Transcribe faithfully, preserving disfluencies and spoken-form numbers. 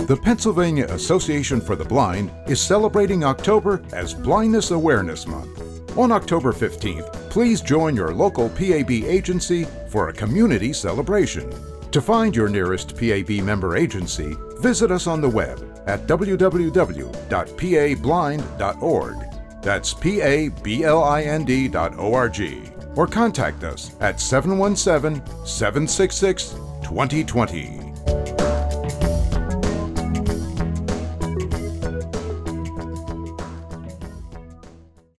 The Pennsylvania Association for the Blind is celebrating October as Blindness Awareness Month. On October fifteenth, please join your local P A B agency for a community celebration. To find your nearest P A B member agency, visit us on the web at w w w dot p a blind dot org. That's P A B L I N D dot O R G. Or contact us at seven one seven, seven six six, two zero two zero.